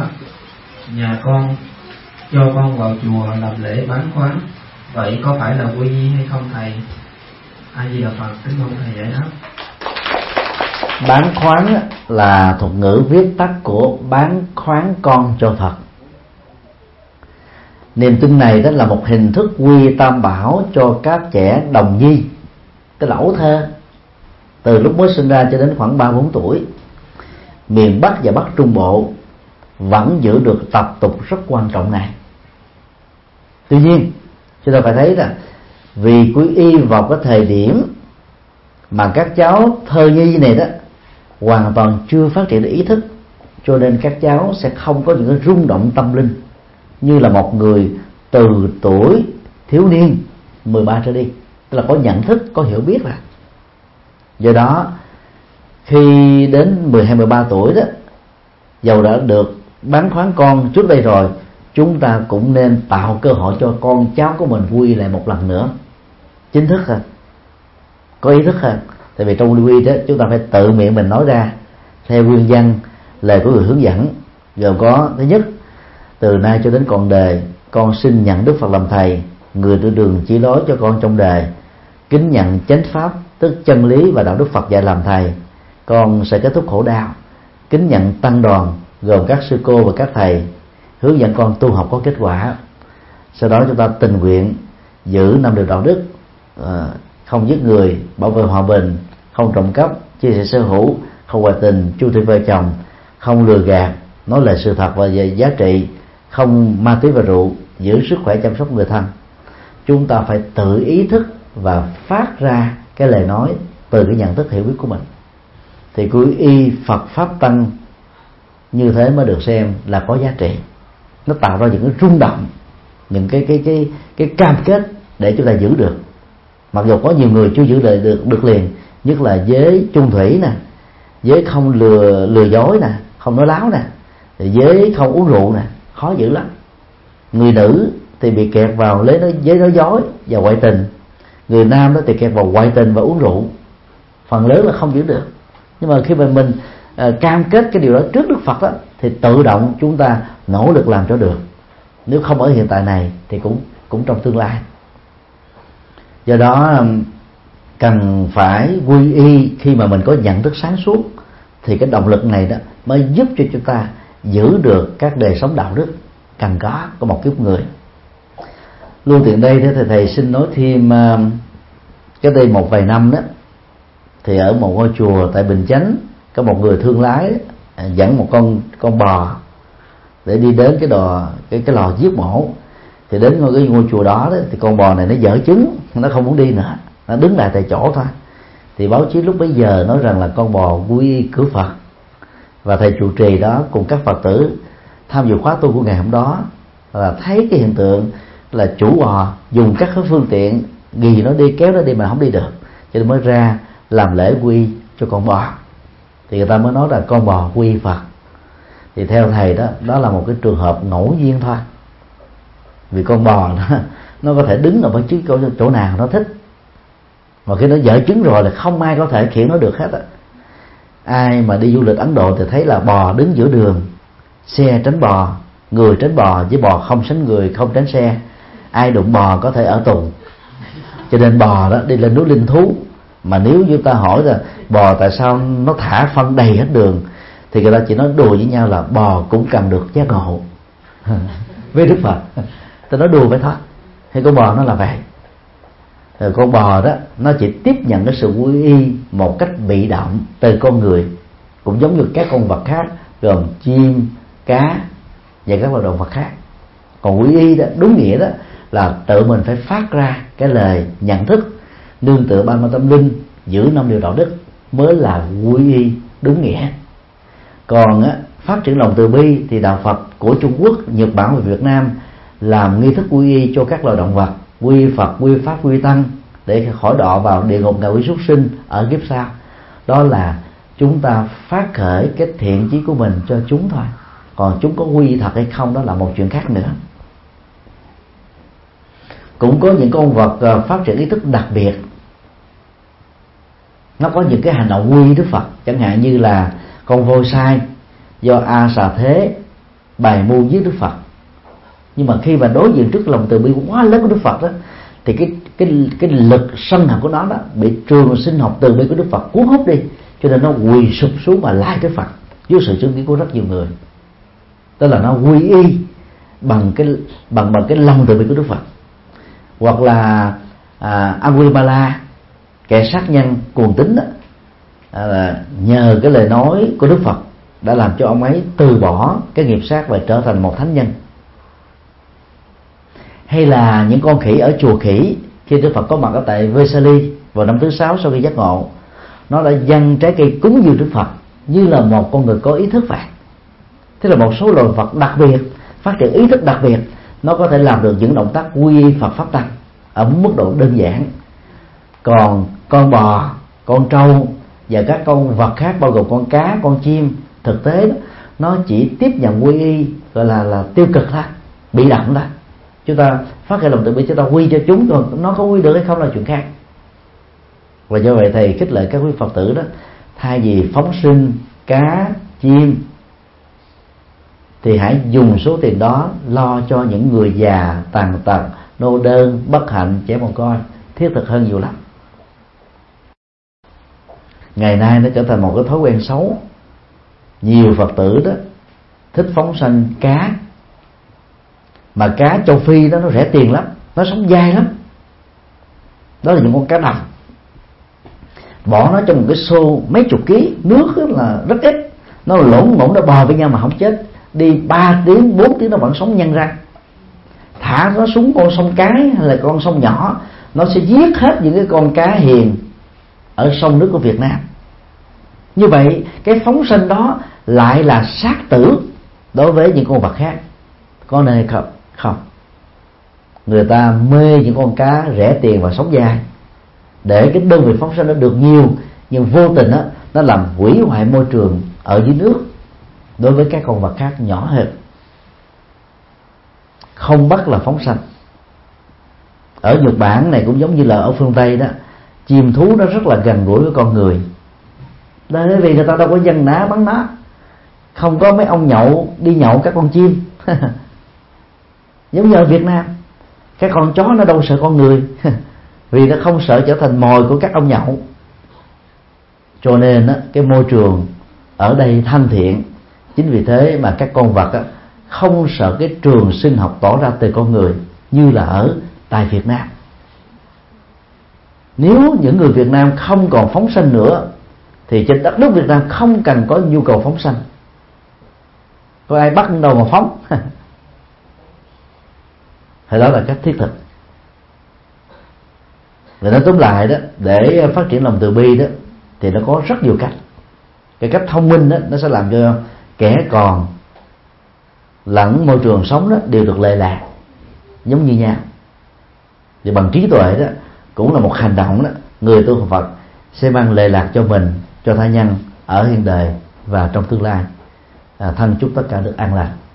Pháp, nhà con cho con vào chùa làm lễ bán khoáng, vậy có phải là quy y hay không thầy? A Di Đà Phật, kính mong thầy giải đáp. Bán khoáng là thuật ngữ viết tắt của bán khoáng con cho Phật. Niềm tin này đó là một hình thức quy tam bảo cho các trẻ đồng nhi, cái lẩu thơ từ lúc mới sinh ra cho đến khoảng 3-4 tuổi, miền Bắc và Bắc Trung Bộ vẫn giữ được tập tục rất quan trọng này. Tuy nhiên chúng ta phải thấy là vì quy y vào cái thời điểm mà các cháu thơ nhi này đó hoàn toàn chưa phát triển được ý thức, cho nên các cháu sẽ không có những cái rung động tâm linh như là một người từ tuổi thiếu niên 13 trở đi, tức là có nhận thức, có hiểu biết rồi. Do đó khi đến 12-13 tuổi đó, dầu đã được bán khoáng con trước đây rồi, chúng ta cũng nên tạo cơ hội cho con cháu của mình quy lại một lần nữa, chính thức hơn, có ý thức hơn. Tại vì trong quy đó chúng ta phải tự miệng mình nói ra theo nguyên văn lời của người hướng dẫn, gồm có: thứ nhất, từ nay cho đến trọn đời con xin nhận Đức Phật làm thầy, người đưa đường chỉ lối cho con trong đời, kính nhận chánh pháp tức chân lý và đạo đức Phật dạy làm thầy, con sẽ kết thúc khổ đau, kính nhận tăng đoàn gồm các sư cô và các thầy hướng dẫn con tu học có kết quả. Sau đó chúng ta tình nguyện giữ 5 điều đạo đức: không giết người, bảo vệ hòa bình, không trộm cắp, chia sẻ sở hữu, không ngoại tình, chu thủy vợ chồng, không lừa gạt, nói lời sự thật và về giá trị, không ma túy và rượu, giữ sức khỏe, chăm sóc người thân. Chúng ta phải tự ý thức và phát ra cái lời nói từ cái nhận thức hiểu biết của mình, thì quy y Phật pháp tăng như thế mới được xem là có giá trị. Nó tạo ra những cái rung động, những cái cam kết để chúng ta giữ được. Mặc dù có nhiều người chưa giữ được liền, nhất là giới chung thủy nè, giới không lừa dối nè, không nói láo nè, giới không uống rượu nè, khó giữ lắm. Người nữ thì bị kẹt vào giới nói dối và ngoại tình, người nam đó thì kẹt vào ngoại tình và uống rượu, phần lớn là không giữ được. Nhưng mà khi mà mình cam kết cái điều đó trước Đức Phật đó, thì tự động chúng ta nỗ lực làm cho được. Nếu không ở hiện tại này thì cũng trong tương lai. Do đó cần phải quy y khi mà mình có nhận thức sáng suốt, thì cái động lực này đó mới giúp cho chúng ta giữ được các đời sống đạo đức cần có của một kiếp người. Luôn tiện đây thì thầy xin nói thêm, cái đây một vài năm đó thì ở một ngôi chùa tại Bình Chánh có một người thương lái dẫn một con bò để đi đến cái lò giết mổ. Thì đến cái ngôi chùa đó thì con bò này nó dở trứng, nó không muốn đi nữa, nó đứng lại tại chỗ thôi. Thì báo chí lúc bấy giờ nói rằng là con bò quy y cửa Phật, và thầy trụ trì đó cùng các Phật tử tham dự khóa tu của ngày hôm đó là thấy cái hiện tượng là chủ bò dùng các phương tiện ghi nó đi, kéo nó đi mà không đi được, cho nên mới ra làm lễ quy cho con bò. Thì người ta mới nói là con bò quy Phật. Thì theo thầy đó là một cái trường hợp ngẫu nhiên thôi, vì con bò nó có thể đứng ở bất cứ chỗ nào nó thích, mà khi nó dở trứng rồi là không ai có thể khiển nó được hết á. Ai mà đi du lịch Ấn Độ thì thấy là bò đứng giữa đường, xe tránh bò, người tránh bò, với bò không tránh người, không tránh xe. Ai đụng bò có thể ở tù. Cho nên bò đó đi lên núi linh thú, mà nếu như ta hỏi là bò tại sao nó thả phân đầy hết đường, thì người ta chỉ nói đùa với nhau là bò cũng cần được giác ngộ với Đức Phật. Ta nói đùa với thôi, hay con bò nó là vậy. Rồi con bò đó nó chỉ tiếp nhận cái sự quy y một cách bị động từ con người, cũng giống như các con vật khác gồm chim, cá và các loài động vật khác. Còn quy y đó đúng nghĩa đó là tự mình phải phát ra cái lời nhận thức, nương tựa ba tâm linh, giữ 5 điều đạo đức mới là quy y đúng nghĩa. Còn phát triển lòng từ bi thì đạo Phật của Trung Quốc, Nhật Bản và Việt Nam làm nghi thức quy y cho các loài động vật, quy Phật, quy Pháp, quy Tăng để khỏi đọa vào địa ngục ngạ quỷ súc sinh ở kiếp sau. Đó là chúng ta phát khởi cái thiện chí của mình cho chúng thôi. Còn chúng có quy thật hay không đó là một chuyện khác nữa. Cũng có những con vật phát triển ý thức đặc biệt, nó có những cái hành động quy Đức Phật, chẳng hạn như là con voi sai do A Xà Thế bài mưu giết Đức Phật. Nhưng mà khi mà đối diện trước lòng từ bi quá lớn của Đức Phật đó, thì cái lực sân hận của nó đó bị trường sinh học từ bi của Đức Phật cuốn hút đi, cho nên nó quỳ sụp xuống mà lại Đức Phật dưới sự chứng kiến của rất nhiều người. Tức là nó quy y bằng cái lòng từ bi của Đức Phật. Hoặc là Angulimala, kẻ sát nhân cuồng tín đó, nhờ cái lời nói của Đức Phật đã làm cho ông ấy từ bỏ cái nghiệp sát và trở thành một thánh nhân. Hay là những con khỉ ở chùa khỉ, khi Đức Phật có mặt ở tại Vesali vào năm thứ 6 sau khi giác ngộ, nó đã dâng trái cây cúng dường Đức Phật như là một con người có ý thức vậy. Thế là một số loài Phật đặc biệt phát triển ý thức đặc biệt, nó có thể làm được những động tác quy y Phật pháp tăng ở mức độ đơn giản. Còn con bò, con trâu và các con vật khác bao gồm con cá, con chim, thực tế đó, nó chỉ tiếp nhận quy y gọi là tiêu cực thôi, bị động thôi. Chúng ta phát hiện lòng từ bi, chúng ta quy cho chúng, còn nó có quy được hay không là chuyện khác. Và do vậy thầy khích lệ các quý Phật tử đó, thay vì phóng sinh cá, chim, thì hãy dùng số tiền đó lo cho những người già, tàn tật, nô đơn, bất hạnh, trẻ mồ côi, thiết thực hơn nhiều lắm. Ngày nay nó trở thành một cái thói quen xấu. Nhiều Phật tử đó thích phóng sanh cá, mà cá châu Phi đó nó rẻ tiền lắm, nó sống dai lắm. Đó là những con cá đồng, bỏ nó trong một cái xô mấy chục ký, nước là rất ít, nó lổn ngổn, nó bò với nhau mà không chết, đi 3 tiếng 4 tiếng nó vẫn sống nhân răng. Thả nó xuống con sông Cái hay là con sông nhỏ, nó sẽ giết hết những cái con cá hiền ở sông nước của Việt Nam. Như vậy cái phóng sinh đó lại là sát tử đối với những con vật khác. Có nên hay không? Không. Người ta mê những con cá rẻ tiền và sống dài để cái đơn vị phóng sinh nó được nhiều, nhưng vô tình đó, nó làm hủy hoại môi trường ở dưới nước đối với các con vật khác nhỏ hơn. Không bắt là phóng sanh. Ở Nhật Bản này cũng giống như là ở phương Tây đó, chim thú nó rất là gần gũi với con người. Bởi vì người ta đâu có dân ná bắn nó, không có mấy ông nhậu đi nhậu các con chim. Giống như ở Việt Nam, các con chó nó đâu sợ con người vì nó không sợ trở thành mồi của các ông nhậu. Cho nên cái môi trường ở đây thân thiện. Chính vì thế mà các con vật không sợ cái trường sinh học tỏ ra từ con người như là ở tại Việt Nam. Nếu những người Việt Nam không còn phóng sanh nữa thì trên đất nước Việt Nam không cần có nhu cầu phóng sanh. Có ai bắt đâu mà phóng. Thì đó là cách thiết thực. Và nói tóm lại đó, để phát triển lòng từ bi đó thì nó có rất nhiều cách. Cái cách thông minh đó, nó sẽ làm cho kẻ còn lẫn môi trường sống đó đều được lệ lạc giống như nhau. Thì bằng trí tuệ đó cũng là một hành động đó, người tu Phật sẽ mang lệ lạc cho mình, cho tha nhân ở hiện đời và trong tương lai. Thân chúc tất cả được an lành.